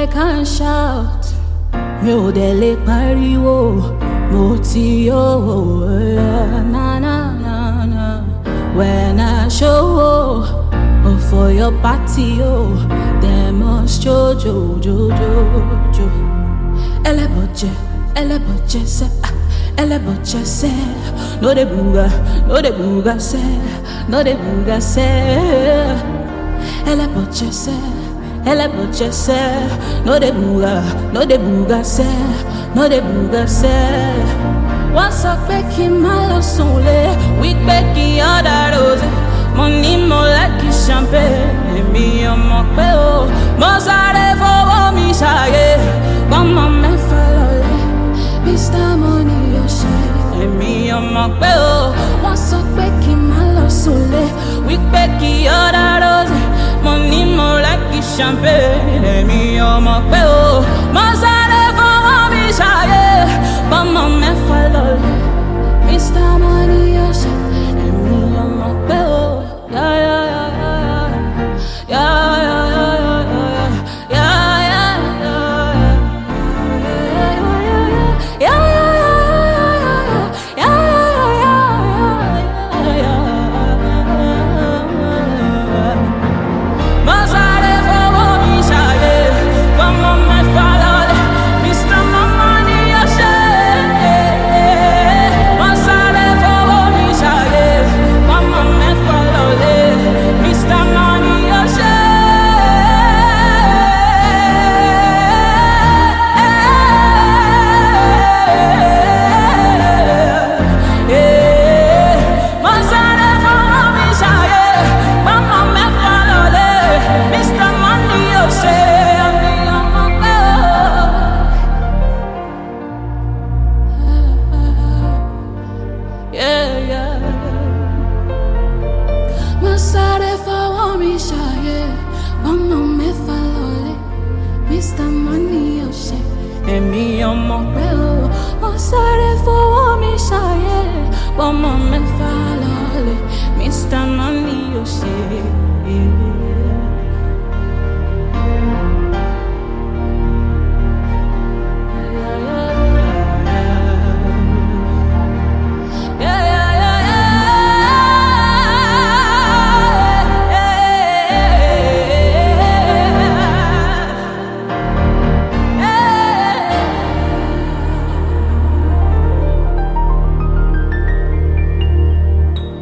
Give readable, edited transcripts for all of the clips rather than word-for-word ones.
I can't shout, mi ò dẹ̀ lè pariwo, mo ti yó, na na na na. When I show up for your party, they must jo. Eleboje se, eleboje se. No de buga se, no de buga se. Eleboje se, no de buga se, no de buga se. Wọ́n sọ pé kí n má lọ sùn lé, wípé kí ọ̀dà rose. Mo ní mo like champagne, èmi ọmọ pé o. Mo sáré fowó mi ṣàyè, pọ́nmọ mẹ́fà lọ́lẹ̀. Mr. Money yóò ṣe, èmi ọmọ pé o. Wọ́n sọ pé kí n má lọ sùn lé, wípé kí ọ̀dà rose. Mo ní mo like champagne, èmi ọmọ pé o. Mo sáré fowó mi ṣàyè, pọ́nmọ mẹ́fà lọ́lẹ̀. Mr. Money yóò ṣe, èmi ọmọ pé o. Mr. Money yóò ṣe, èmi ọmọ pé o. Mo sáré fowó mi ṣàyè, pọ́nmọ mẹ́fà lọ́lẹ̀. Mr. Money yóò ṣe.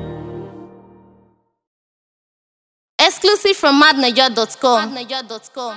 Exclusive from madnaja.com.